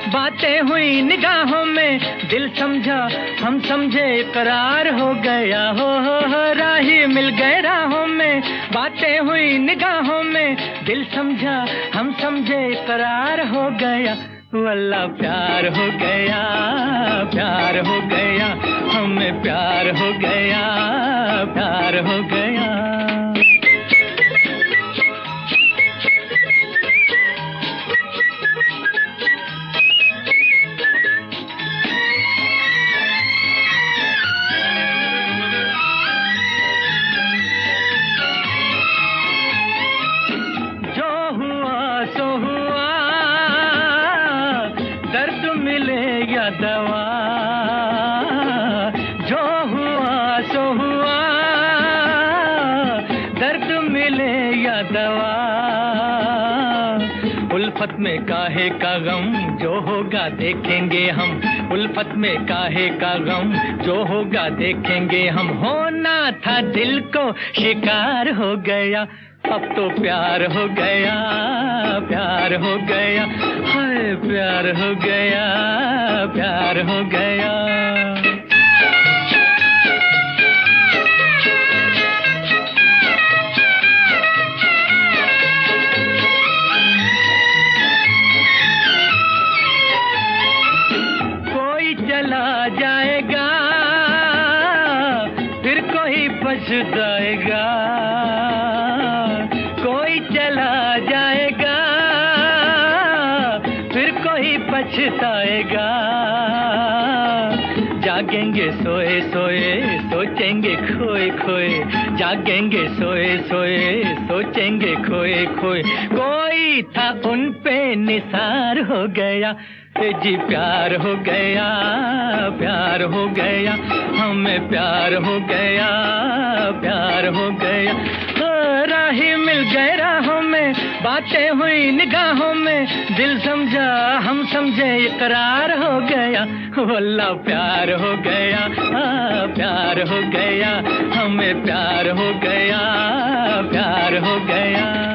बातें हुई निगाहों में, दिल समझा हम समझे, करार हो गया। हो राही मिल गए राहों में, बातें हुई निगाहों में, दिल समझा हम समझे, करार हो गया। वल्लाह प्यार हो गया, प्यार हो गया, हमें प्यार हो गया, प्यार हो गया। जो हुआ सो हुआ, दर्द मिले या दवा, जो हुआ सो हुआ, दर्द मिले या दवा। उल्फत में काहे का गम, जो होगा देखेंगे हम, उल्फत में काहे का गम, जो होगा देखेंगे हम। होना था दिल को शिकार हो गया, अब तो प्यार हो गया, प्यार हो गया, हाय प्यार हो गया, प्यार हो गया। कोई चला जाएगा, फिर कोई पछताएगा, कोई चला जाएगा, फिर कोई पछताएगा। जागेंगे सोए सोए, सोचेंगे खोए खोए, जागेंगे सोए सोए, सोचेंगे खोए खोए। कोई था उन पे निसार हो गया, जी प्यार हो गया, प्यार हो गया, हमें प्यार हो गया, प्यार हो गया। राही मिल गए राहों में, बातें हुई निगाहों में, दिल समझा हम समझे, इकरार हो गया। वल्लाह प्यार हो गया, प्यार हो गया, हमें प्यार हो गया, प्यार हो गया।